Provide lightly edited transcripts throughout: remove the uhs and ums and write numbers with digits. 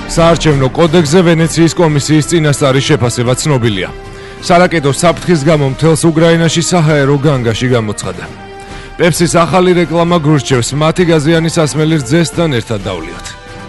საარჩევნო კოდექსზე ვენეციის კომისიის წინასწარი შეფასება ცნობილია. სარაკეტო საფრთხის გამო მთელს უკრაინაში საჰაერო განგაში გამოცხადა. პეპსის ახალი რეკლამა გრუშჩევს მათი გაზიანი სასმელი რძესთან ერთად დავლიოთ.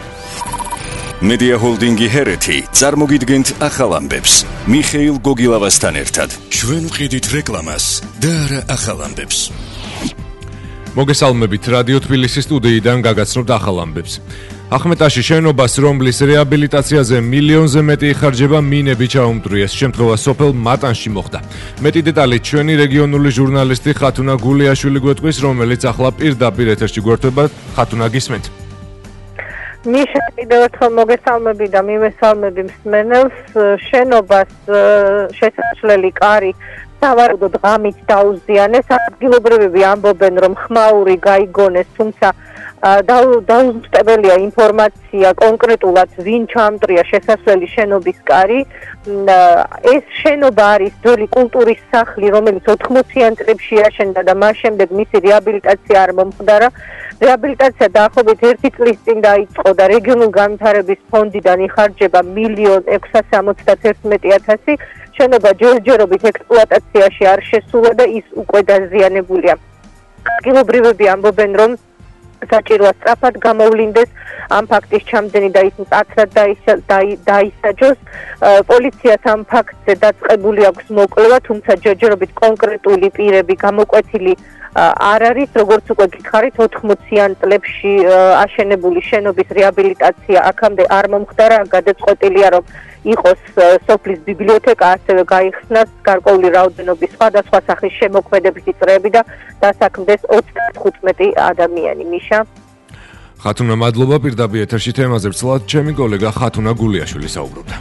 მედია ჰოლდინგი ჰერეთი წარმოგიდგენთ ახალ ამბებს მიხეილ გოგილავასთან ერთად. ჩვენ ვყიდით რეკლამას და არა ახალ ამბებს. მოგესალმებით რადიო თბილისის სტუდიიდან გაგაცნობთ ახალ ამბებს. ახმეტაში შენობას, რომლის რეაბილიტაციაზე მილიონზე მეტი იხარჯება, მინები ჩაუმტვრიეს. შემთხვევა სოფელ მატანში მოხდა. მეტი დეტალით ჩვენი რეგიონული ჟურნალისტი ხათუნა გულიაშვილი გვეტყვის, რომელიც ახლა პირდაპირ ეთერში გვერდება. ხათუნა, გისმენთ? მიშა, კიდევ ერთხელ მოგესალმები და მივესალმები მსმენელს. შენობას შესასვლელი კარი სავარაუდოდ ღამით დაუზიანეს. ადგილობრივები ამბობენ, რომ ხმაური გაიგონეს, თუმცა დაუზუსტებელია ინფორმაცია კონკრეტულად ვინ ჩამტრია შესასვლელი შენობის კარი. ეს შენობა არის ძველი კულტურის სახლი, რომელიც 80-იან წლებში აშენდა და მას შემდეგ მისი რეაბილიტაცია არ მომხდარა. რეაბილიტაცია დაახლოებით 1 წლის წინ დაიწყო და რეგიონულ განვითარების ფონდიდან იხარჯება 1,671,000. შენობა ჯერჯერობით ექსპლუატაციაში არ შესულა და ის უკვე დაზიანებულია. ადგილობრივები ამბობენ, რომ საჭიროა სწრაფად გამოვლინდეს ამ ფაქტის ჩამდენი და ის მკაცრად დაისაჯოს. პოლიციას ამ ფაქტზე დაწყებული აქვს მოკვლევა, თუმცა ჯერჯერობით კონკრეტული პირები გამოკვეთილი არ არის. როგორც უკვე გითხარით, 80-იან წლებში აშენებული შენობის რეაბილიტაცია აქამდე არ მომხდარა. გადაწყვეტილია, რომ იყოს სოფლის ბიბლიოთეკა, ასევე გაიხსნას გარკვეული რაოდენობის სხვადასხვა სახის შემოქმედებითი წრეები და დასაქმდეს 35 ადამიანი. მიშა. ხათუნა, მადლობა. პირდაპირ ეთერში თემაზე ვცლად ჩემი კოლეგა ხათუნა გულიაშვილი საუბრობდა.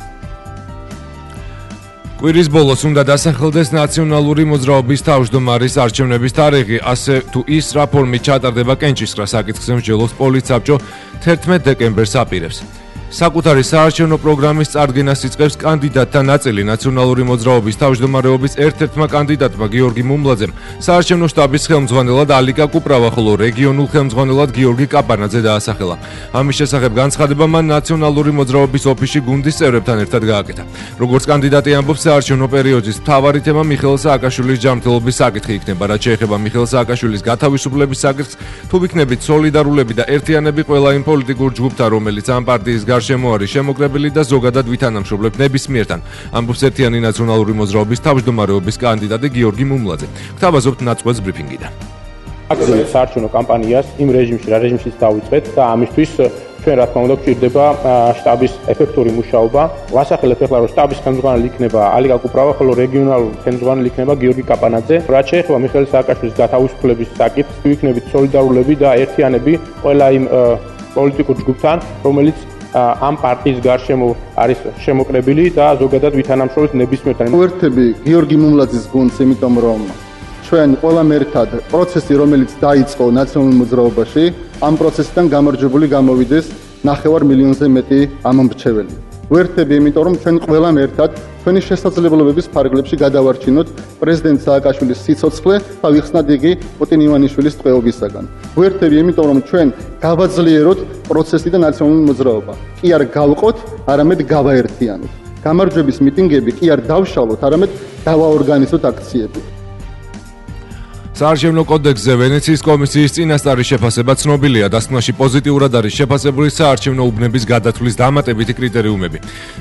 კვირის ბოლოს უნდა დასახელდეს ნაციონალური მოძრაობის თავმჯდომარის არჩევნების თარიღი, ასე თუ ის რა ფორმით ჩატარდება კენჭისყრა საკითხზე მსჯელობს პოლიცსაბჭო 11 დეკემბერს აპირებს. საკუთარი საარჩევნო პროგრამის წარდგენას იწყებს კანდიდატთა ნაწილი. ნაციონალური მოძრაობის თავმჯდომარეობის ერთ-ერთმა კანდიდატმა გიორგი მუმლაძემ საარჩევნო შტაბის ხელმძღვანელად ალიკა კუპრავა, ხოლო რეგიონულ ხელმძღვანელად გიორგი კაპანაძე დაასახელა. ამის შესახებ განცხადება მან ნაციონალური მოძრაობის ოფისში გუნდის წევრებთან ერთად გააკეთა. როგორც კანდიდატი ამბობს, საარჩევნო პერიოდის მთავარი თემა მიხეილ სააკაშვილის ჯანმრთელობის საკითხი იქნება. რაც შეეხება მიხეილ სააკაშვილის გათავისუფლების საკითხს, თუ ვიქნებით სოლიდარულები და ერთიანები ყველა იმ პოლიტიკურ ჯგუფთან, რომელიც ამ პარტიის გარშემო არის შემოკრებილი და ზოგადად ვითანამშრომლებს ნებისმიერთან, ამბობს ერთიანი ნაციონალური მოძრაობის თავმჯდომარეობის კანდიდატი გიორგი მუმლაძე. გთავაზობთ ნაწყვეტს ბრიფინგიდან. აგზავნეთ საარჩევნო კამპანიას იმ რეჟიმში, რა რეჟიმშიც დავიწყეთ და ამისთვის ჩვენ რა თქმა უნდა გვჭირდება შტაბის ეფექტური მუშაობა. ვასახელებ ახლა, რომ შტაბის ხელმძღვანელი იქნება ალიკა კუპრავა, ხოლო რეგიონალური ხელმძღვანელი იქნება გიორგი კაპანაძე. რაც შეეხება მიხეილ სააკაშვილის გათავისუფლების საკითხს, თუ იქნებით სოლიდარულები და ერთიანები ყველა იმ პოლიტიკურ ჯგუფთან, რომელიც ამ პარტიის გარშემო არის შემოკრებილი და ზოგადად ვითანამშრომლობთ ნებისმიერთან. ვერთები გიორგი მუმლაძის გუნდს, იმიტომ რომ ჩვენ ყველამ ერთად პროცესი, რომელიც დაიწყო ნაციონალურ მოძრაობაში, ამ პროცესიდან გამარჯვებული გამოვიდეს 9 მილიონზე მეტი ამომრჩეველი. ვერთები, იმიტომ რომ ჩვენ ყველამ ერთად ჩვენი შესაძლებლობების ფარგლებში გადავარჩინოთ პრეზიდენტ სააკაშვილის სიცოცხლე და ვიხსნათ იგი პუტინ ივანიშვილის ტყვეობისაგან. ვერთები, იმიტომ რომ ჩვენ გავაძლიეროთ პროცესი და ნაციონალური მოძრაობა. კი არ გავყოთ, არამედ გავაერთიანოთ. გამარჯვების მიტინგები კი არ დავშალოთ, არამედ დავაორგანიზოთ აქციები. საარჩევნო კოდექსზე ვენეციის კომისიის წინასწარი შეფასება ცნობილია. დასკვნაში პოზიტიურად არის შეფასებული საარჩევნო უბნების გადათვლის დამატებითი კრიტერიუმები.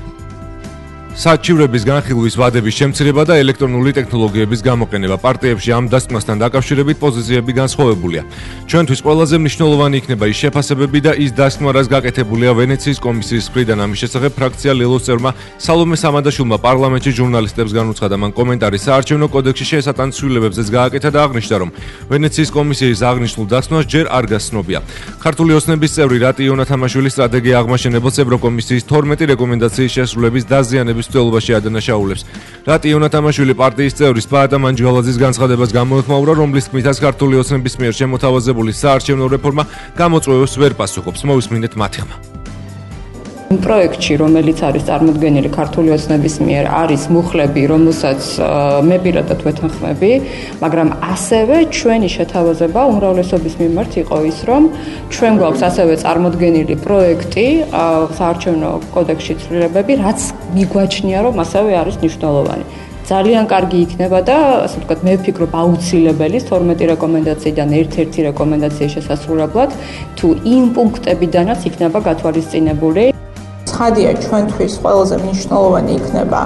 საჩივრების განხილვის ვადების შემცირება და ელექტრონული ტექნოლოგიების გამოყენება. პარტიებში ამ დასკვნასთან დაკავშირებით პოზიციები განსხვავებულია. ჩვენთვის ყველაზე მნიშვნელოვანი იქნება ის შეფასებები და ის დასკვნა, რაც გაკეთებულია ვენეციის კომისიის მხრიდან. ამის შესახებ ფრაქცია ლელოს წევრმა სალომე სამადაშვილმა პარლამენტში ჟურნალისტებს განუცხადა. მან კომენტარი საარჩევნო კოდექსში შესატან ცვლილებებზეც გააკეთა და აღნიშნა, რომ ვენეციის კომისიის აღნიშნულ დასკვნას ჯერ არ გასცნობია. ქართული ოცნების წევრი რატი იონათამაშვილის სტრატეგია აღმაშენებელს ევროკომისიის 12 რეკომენდაციის შესრულების დაზიანების მცდელობაში ადანაშაულებს. რატი იონათამაშვილი პარტიის წევრი სპაატა მანჯგალაძის განცხადებას გამოეხმაურა, რომლის თქმითაც ქართული ოცნების მიერ შემოთავაზებული საარჩევნო რეფორმა გამოწვევებს ვერ პასუხობს. მოვისმინეთ მათი ხმა. იმ პროექტში, რომელიც არის წარმოდგენილი ქართული ოცნების მიერ, არის მუხლები, რომელსაც მე პირადად ვეთანხმები, მაგრამ ასევე ჩვენი შეთავაზება უმრავლესობის მიმართ იყო ის, რომ ჩვენ გვაქვს ასევე წარმოდგენილი პროექტი საარჩევნო კოდექსში ცვლილებები, რაც მიგვაჩნია, რომ ასევე არის მნიშვნელოვანი. ძალიან კარგი იქნება და ასე ვთქვათ, მე ვფიქრობ აუცილებელი 12 რეკომენდაციიდან ერთ-ერთი რეკომენდაციის შესასრულებლად თუ იმ პუნქტებიდანაც იქნება გათვალისწინებული. ცხადია, ჩვენთვის ყველაზე მნიშვნელოვანი იქნება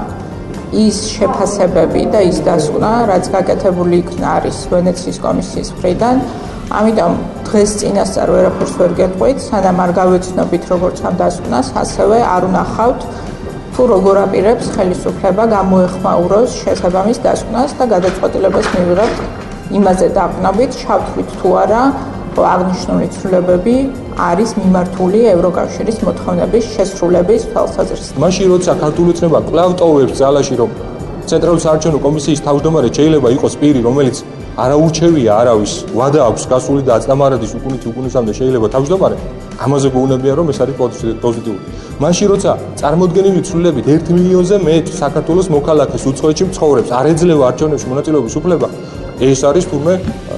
ის შეფასებები და ის დასკვნა, რაც გაკეთებული იქნა არის ვენეციის კომისიის მხრიდან. ამიტომ დღეს წინასწარ ვერაფერს ვერ გეტყვით, სანამ არ გავეცნობით როგორც ამ დასკვნას, ასევე არ ვნახავთ თუ როგორ აპირებს ხელისუფლება გამოეხმაუროს შესაბამის დასკვნას და გადაწყვეტილებას მივიღებთ იმაზე დაყნობით, შევთვლით თუ არა აღნიშნული ცვლილებები არის მიმართული ევროკავშირის მოთხოვნების შესრულების თვალსაზრისით. მაშინ როცა ქართული ოცნება კვლავ ტოვებს ძალაში, რომ ცენტრალური საარჩევნო კომისიის თავმჯდომარე შეიძლება იყოს პირი, რომელიც არაურჩევია არავის, ვადა აქვს გასული და აწნამარადის უკუნისამდე შეიძლება თავმჯდომარე, ამაზე გვეუბნებიან, რომ ეს არის პოზიტიური. მაშინ როცა წარმოდგენილი ცვლილებით 1 მილიონზე მეტ საქართველოს მოქალაქეს უცხოეთში მცხოვრებს არ ეძლევა არჩევნებში მონაწილეობის უფლება, ეს არის თურმე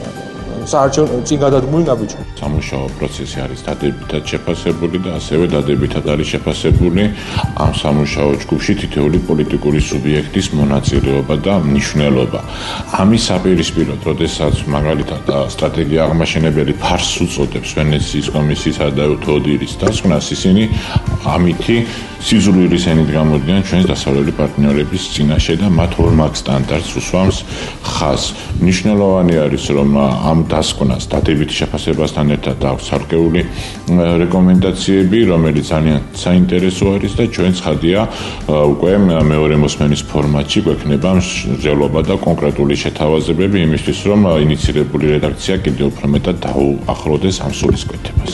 საარჩევნო წინ გადადგმული ნაბიჯი. სამუშაო პროცესი არის დადებითად შეფასებული და ასევე დადებითად არის შეფასებული ამ სამუშაო ჯგუფში თითოეული პოლიტიკური სუბიექტის მონაწილეობა და მნიშვნელობა. ამის საპირისპიროდ, როდესაც მაგალითად სტრატეგია აღმაშენებელი ფარს უწოდებს ვენეციის კომისიისა და თოდირის დასკვნას, ისინი ამითი სიზრუილის ენით გამოდიან ჩვენს დასავლელი პარტნიორების წინაშე და მათ ორმაგ სტანდარტს უსვამს ხაზს. მნიშვნელოვანი არის, რომ ამ დასკვნას დადებითი შეფასებასთან ერთად აქვს ცალკეული რეკომენდაციები, რომელიც ძალიან საინტერესო არის და ჩვენ ცხადია უკვე მეორე მოსმენის ფორმატში გვექნება მსჯელობა და კონკრეტული შეთავაზებები იმისთვის, რომ ინიცირებული რედაქცია კიდევ უფრო მეტად დაუახლოვდეს ამ სულისკვეთებას.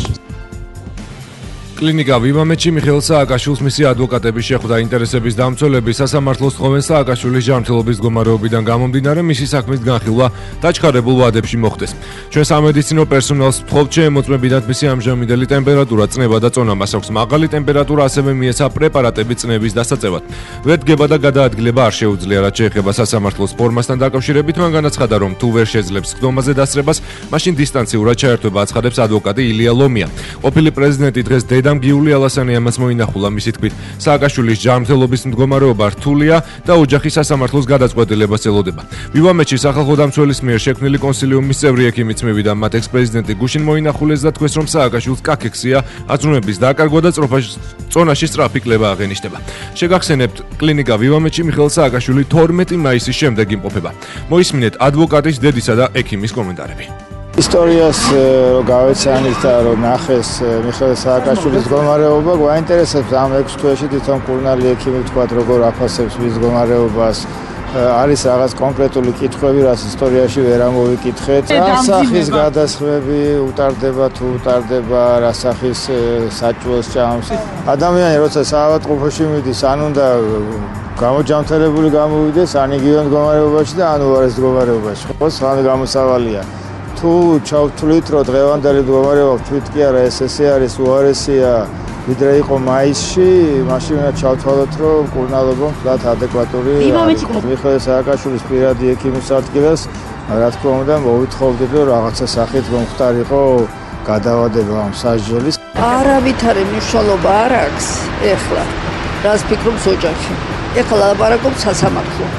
კლინიკა ვივამეთში მიხეილ სააკაშვილს მისი ადვოკატები შეხვდა ინტერესების დამცველები სასამართლოს თხოვენ სააკაშვილის ჯანმრთელობის მდგომარეობიდან გამომდინარე მისი საქმის განხილვა დაჩქარებულ ვადებში მოხდეს. ჩვენ სამედიცინო პერსონალს ვთხოვთ შეემოწმებინათ მისი ამჟამინდელი ტემპერატურა, წნება და წონა, მას აქვს მაღალი ტემპერატურა, ასევე მიეცა პრეპარატები წნევის დასაწევად. ვერ დგება და გადაადგილება არ შეუძლია, რაც შეეხება სასამართლოს ფორმასთან დაკავშირებით, მან განაცხადა, რომ თუ ვერ შეძლებს სხდომაზე დასწრებას, მაშინ დისტანციურად ჩაერთვება აცხადებს ადვოკატი ილია ლომია. ყოფილი პრეზიდენტი დღეს დედამ გიული ალასანი ამას მოინახულა, მისი თქმით, სააკაშვილის ჯანმრთელობის მდგომარეობა რთულია და ოჯახი სასამართლოს გადაწყვეტილებას ელოდება. ვივამეთში სახალხო დამცველის მიერ შექმნილი კონსილიუმის წევრი ექიმიც მივიდა, მათ ექს-პრეზიდენტი გუშინ მოინახულეს და თქვეს, რომ სააკაშვილს კაქექსია, აზროვნების დაკარგვა და წონაში სწრაფი კლება აღენიშნება. შეგახსენებთ, კლინიკა ვივამეთში მიხეილ სააკაშვილი 12 მაისის შემდეგ იმყოფება. მოისმინეთ ადვოკატის, დედისა და ექიმის კომენტარები. ისტორიას რო გავეცანით და რო ნახეს მიხეილ სააკაშვილის მდგომარეობა, გვაინტერესებს ამ 6 თვეში თვითონ კურნალი ექიმი თქვათ როგორ აფასებს მის მდგომარეობას. არის რაღაც კონკრეტული კითხვები, რაც ისტორიაში ვერ ამოვიკითხეთ. რა სახის გადასხმები უტარდება თუ უტარდება, რა სახის საჭუელს ჭამს. ადამიანი როცა საავადმყოფოში მიდის, ან უნდა გამოჯანმრთელებული გამოვიდეს, ან იგივე მდგომარეობაში და ან უარეს მდგომარეობაში. ხო, სამ გამოსავალია. თუ ჩავთვლით, რომ დღევანდელი მდგომარეობა თვით კი არა, ეს არის უარესია, ვიდრე იყო მაისში, მაშინ უნდა ჩავთვალოთ, რომ კურნალობა მთლად ადეკვატური მიხეილ სააკაშვილის პირადი ექიმის ადგილას, რა თქმა უნდა, მოვითხოვდით, რომ რაღაცა სახით მომხდარიყო გადავადება ამ სასჯელის. არავითარი მნიშვნელობა არ აქვს ეხლა, რას ფიქრობს ოჯახი. ეხლა ლაპარაკობს სასამართლო.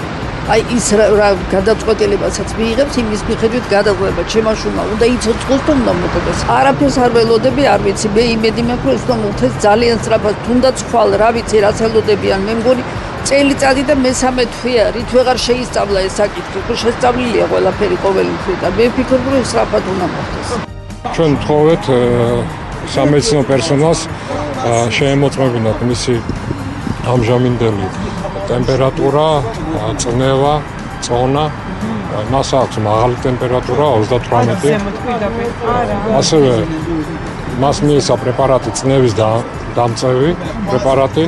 აი ის რა გადაწყვეტილებასაც მიიღებს, იმის მიხედვით გადაგვება ჩემაშუმა უნდა იცოცხლოს და უნდა მოხდეს. არაფერს არ ველოდები, არ ვიცი, მე იმედი მაქვს, რომ ეს უნდა მოხდეს ძალიან სწრაფად, თუნდაც ხვალ, რა ვიცი, რაც ელოდებიან, მე მგონი წელიწადი და მესამე თვეა, რით ვეღარ შეისწავლა ეს საკითხი, ხო შესწავლილია ყველაფერი ყოველი მხრიდან. მე ვფიქრობ, რომ სწრაფად უნდა მოხდეს. ჩვენ ვთხოვეთ სამედიცინო პერსონალს შეემოწმებინათ მისი ამჟამინდელი ტემპერატურა, წნევა, წონა, მას აქვს მაღალი ტემპერატურა 38. ასევე მას მიეცა პრეპარატი წნევის დამწევი პრეპარატი.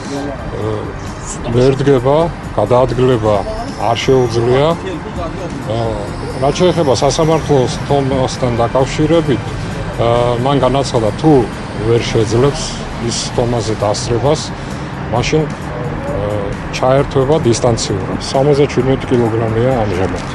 ვერ დგება, გადაადგილება არ შეუძლია. რაც შეეხება სასამართლოს თომასთან დაკავშირებით, მან განაცხადა, თუ ვერ შეძლებს ის ხტომაზე დასწრებას, მაშინ ჩაერთვება დისტანციურად. 77 კილოგრამია ამჟამად.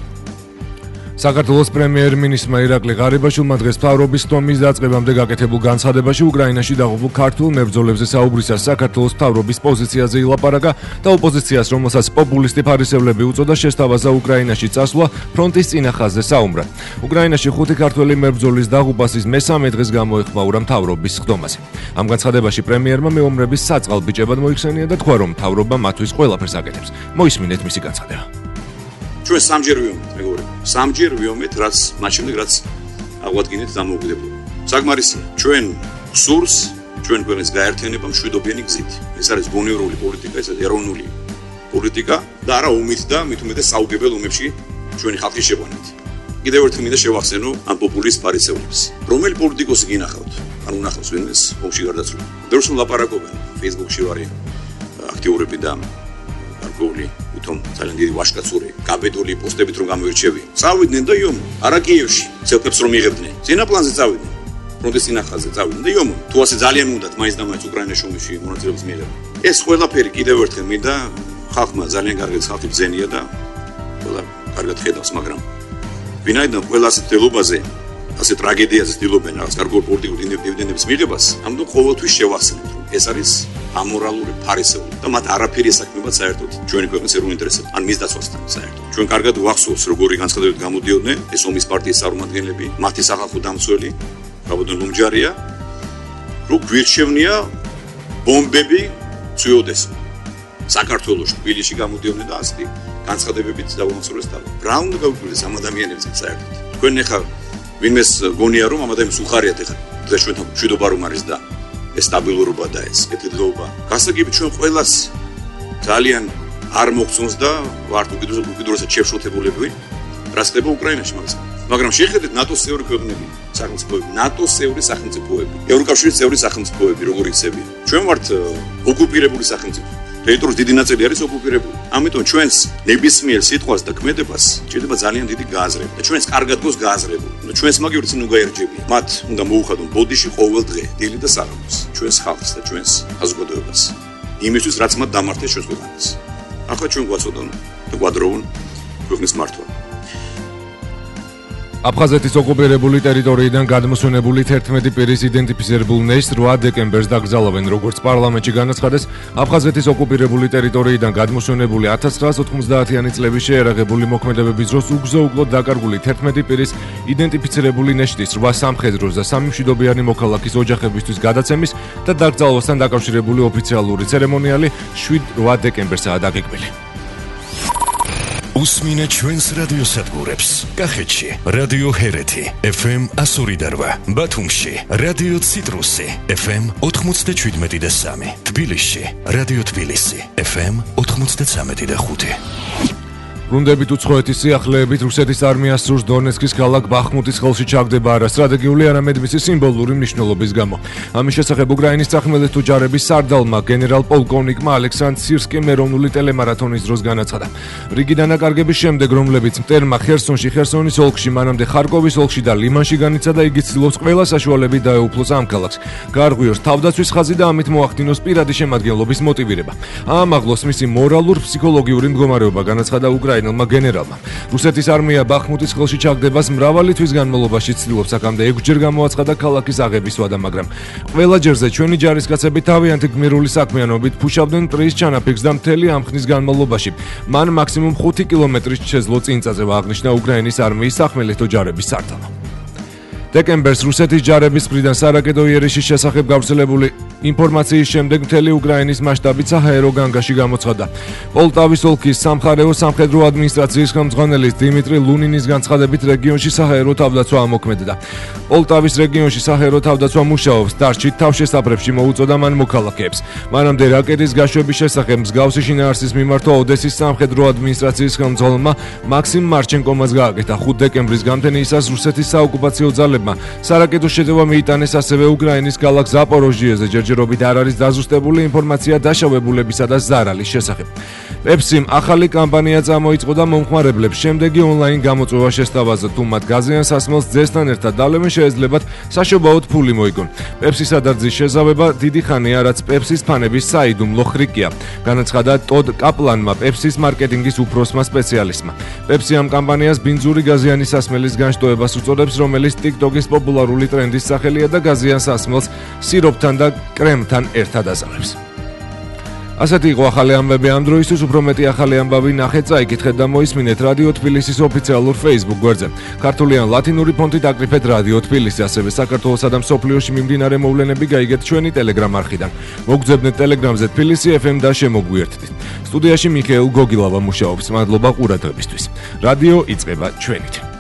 საქართველოს პრემიერ-მინისტრმა ირაკლი ღარიბაშვილმა დღეს მთავრობის ხტომის დაწყებამდე გაკეთებულ განცხადებაში უკრაინაში დაღუპულ ქართულ მებრძოლებზე საუბრისას საქართველოს მთავრობის პოზიციაზე ილაპარაკა და ოპოზიციას, რომელსაც პოპულისტი ფარისევლები უწოდა, შესთავაზა უკრაინაში წასვლა ფრონტის წინა ხაზზე საუბრად. უკრაინაში 5 ქართველი მებრძოლის დაღუპას ის მესამე დღეს გამოეხმაურა მთავრობის ხტომაზე. ამ განცხადებაში პრემიერმა მეომრების საწყალბიჭებად მოიხსენია და თქვა, რომ მთავრობა მათთვის ყველაფერს აკეთებს. მოისმინეთ მისი განცხადება. ჩვენ სამჯერ ვიომეთ, მეგობრებო. სამჯერ ვიომეთ, რაც მათ შემდეგ რაც აღვადგინეთ დამოუკიდებლობა. საკმარისია. ჩვენ სურს, ჩვენ ქვეყნის გაერთიანება მშვიდობიანი გზით. ეს არის გონივრული პოლიტიკა, ეს არის ეროვნული პოლიტიკა და არა ომით და მით უმეტეს საუგებელ ომებში ჩვენი ხალხის შეყვანით. კიდევ ერთხელ მინდა შევახსენო ამ პოპულისტ ფარისევლებს. რომელი პოლიტიკოსი გინახავთ? ან უნახავს ვინმეს ომში გარდაცვლილი. ბევრს ლაპარაკობენ, Facebook-ში ვარიან აქტიურები და გარკვეული თუმ ძალიან დიდი ვაშკაცური გაბედული პოსტებით რომ გამოირჩევიან. წავიდნენ და იომო, არა კიევში, ცელფებს რომ იღებდნენ. ძინა პლანზე წავიდნენ. ფრონტის წინა ხაზზე წავიდნენ და იომო. თუ ასე ძალიან უნდათ მაინც და მაინც უკრაინაში ომში მონაწილეობის მიიღება. ეს ყველაფერი კიდევ ერთხელ მინდა ხალხმა ძალიან კარგად ხალხი ბრძენია და ყველა კარგად ხედავს, მაგრამ ვინაიდან ყველა ასეთ დელობაზე, ასეთ ტრაგედიაზე ცდილობენ რაღაც გარკვეულ პოლიტიკურ დივიდენდების მიღებას, ამიტომ ყოველთვის შევახსენებთ, რომ ეს არის ამორალური ფარისეული და მათ არაფერი ესაქმებათ საერთოდ ჩვენი ქვეყნის ეროვნულ ინტერესებს ან მის დაცვასთან საერთოდ. ჩვენ კარგად ვახსოვს, როგორი განცხადებებით გამოდიოდნენ ეს ომის პარტიის წარმომადგენლები, მათი სახალხო დამცველი, გაბატონ ლუმჯარია, რომ გვირჩევნია ბომბები წვიოდეს. საქართველოში, თბილისში გამოდიოდნენ და ასეთი განცხადებებით დაუამცროეს და რა უნდა გავიკვირდეს ამ ადამიანებს საერთოდ. თქვენ ახლა ვინმეს გონია რომ ამ ადამიანს უხარიათ ახლა და ჩვენთან მშვიდობა რომ არის და ეს სტაბილურობა და ეს კეთილდღეობა. გასაგები ჩვენ ყველას ძალიან არ მოგწონს და ვართ უკიდურესად შევშოთებულები, რაც ხდება უკრაინაში მაგას. მაგრამ შეხედეთ ნატოს წევრი ქვეყნები, სახელმწიფოები, ნატოს წევრი სახელმწიფოები, ევროკავშირის წევრი სახელმწიფოები, როგორ იქცევიან. ჩვენ ვართ ოკუპირებული სახელმწიფო. ტერიტორიის დიდი ნაწილი არის ოკუპირებული. ამიტომ ჩვენს ნებისმიერ სიტყვას და ქმედებას ჭირდება ძალიან დიდი გააზრება. და ჩვენს კარგად გოს გააზრებული. და ჩვენს მაგივრიც ნუ გაერჯებიან. მათ უნდა მოუხადონ ბოდიში ყოველ დღე, დილით და საღამოს. ჩვენს ხალხს და ჩვენს საზოგადოებას. იმისთვის რაც მათ დამართეს ჩვენს ქვეყანას. ახლა ჩვენ გვაწოდონ და გვადროუნ ქვეყნის მართვა. აფხაზეთის ოკუპირებული ტერიტორიიდან გადმოსვენებული 11 პირის იდენტიფიცირებულ ნეშტს 8 დეკემბერს დაკრძალავენ, როგორც პარლამენტში განაცხადეს. აფხაზეთის ოკუპირებული ტერიტორიიდან გადმოსვენებული 1990-იანი წლების შეერაღებული მოქმედებების დროს უგზო-უგლოდ დაკარგული 11 პირის იდენტიფიცირებული ნეშტის 8 სამხედროს და 3 მშვიდობიანი მოქალაქის ოჯახებისთვის გადაცემის და დაკრძალვასთან დაკავშირებული ოფიციალური ცერემონიალი 7-8 დეკემბერსაა დაგეგმილი. უსმინე ჩვენს რადიოსადგურებს. კახეთში რადიო ჰერეთი FM 102.8, ბათუმში რადიო ციტრუსი FM 97.3, თბილისში რადიო თბილისი FM 93.5. რუნდებით უცხოეთის სიახლეებით რუსეთის არმიას სურს დონეცკის ქალაქ ბახმუტის ხელში ჩაგდება არა სტრატეგიული, არამედ მისი სიმბოლური მნიშვნელობის გამო. ამის შესახებ უკრაინის სახმელეთო ჯარების სარდალმა გენერალ-პოლკოვნიკმა ალექსანდრ სირსკიმ ეროვნული ტელემარათონის დროს განაცხადა. რიგი დანაკარგების შემდეგ, რომლებიც მტერმა ხერსონში, ხერსონის ოლქში, მანამდე ხარკოვის ოლქში და ლიმანში განიცადა, იგი ცდილობს ყველა საშუალებით დაეუფლოს ამ ქალაქს. გაარღვიოს თავდაცვის ხაზი და ამით მოახდინოს პირადი შემადგენლობის მოტივირება. აამაღლოს მისი მორალურ-ფსიქოლოგიური მდგომარეობა, განაცხადა უკრაინელმა გენერალმა. რუსეთის არმია ბახმუტის ხელში ჩაგდებას მრავალი თვის განმავლობაში ცდილობს, აქამდე 6-ჯერ გამოაცხადა ქალაქის აღების ვადა, მაგრამ ყველა ჯერზე ჩვენი ჯარისკაცები თავიანთი გმირული საქმიანობით ფუშავდნენ მტრის ჩანაფიქრს და მთელი ამ ხნის განმავლობაში მან მაქსიმუმ 5 კილომეტრის შეძლო წინწაზე, აღნიშნა უკრაინის არმიის სახმელეთო ჯარების სარდალმა. დეკემბერს რუსეთის ჯარების მხრიდან სარაკეტო იერიშის შესახებ გავრცელებული ინფორმაციის შემდეგ მთელი უკრაინის მასშტაბით საჰაერო განგაში გამოცხადდა. პოლტავის ოლქის სამხარეო სამხედრო ადმინისტრაციის ხელმძღვანელი დიმიტრი ლუნინის განცხადებით რეგიონში საჰაერო თავდაცვა ამოქმედდა. პოლტავის რეგიონში საჰაერო თავდაცვა მუშაობს, დარჩით თავშესაფრებში მოუწოდა მან მოქალაქეებს. მანამდე რაკეტის გაშვების შესახებ მსგავსი შინაარსის მიმართვა ოდესის სამხედრო ადმინისტრაციის ხელმძღვანელმა მაქსიმ მარჩენკომაც გააკეთა. 5 დეკემბრის გამთენიისას რუსეთის საოკუპაციო ძალებმა სარაკეტო შეტევა მიიტანეს ასევე უკრაინის ქალაქ ზაპოროჟიეზე, ჯერჯერობით ჯერჯერობით არ არის დაზუსტებული ინფორმაცია დაშავებულებისა და ზარალის შესახებ. პეპსიმ ახალი კამპანია წამოიწყო და მომხმარებლებს შემდეგი ონლაინ გამოწვევა შესთავაზა, თუ მათ გაზიან სასმელს ძესთან ერთად დავლევენ შეეძლებათ საშობაოდ ფული მოიგონ. პეპსის ადარძის შეზავება დიდი ხანია, რაც პეპსის ფანების საიდუმლო ხრიკია. განაცხადა ტოდ კაპლანმა, პეპსის მარკეტინგის უფროსმა სპეციალისტმა. პეპსი ამ კამპანიას ბინძური გაზიანი სასმელის განშტოებას უწოდებს, რომელიც TikTok-ის პოპულარული ტრენდის სახელია და გაზიან სასმელს სიროპთან და კრემთან ერთად აზამებს. ასეთი იყო ახალი ამბები ამ დროისთვის, უფრო მეტი ახალი ამბავი ნახეთ, წაიკითხეთ და მოისმინეთ რადიო თბილისის ოფიციალურ Facebook გვერდზე. ქართული ან ლათინური ფონტით აკრიფეთ რადიო თბილისი, ასევე საქართველოსა და მსოფლიოში მიმდინარე მოვლენები გაიგეთ ჩვენი Telegram არხიდან. მოგძებნეთ Telegram-ზე თბილისი FM და შემოგვიერთდით. სტუდიაში მიხეილ გოგილავა მუშაობს. მადლობა ყურადღებისთვის. რადიო იწყება ჩვენით.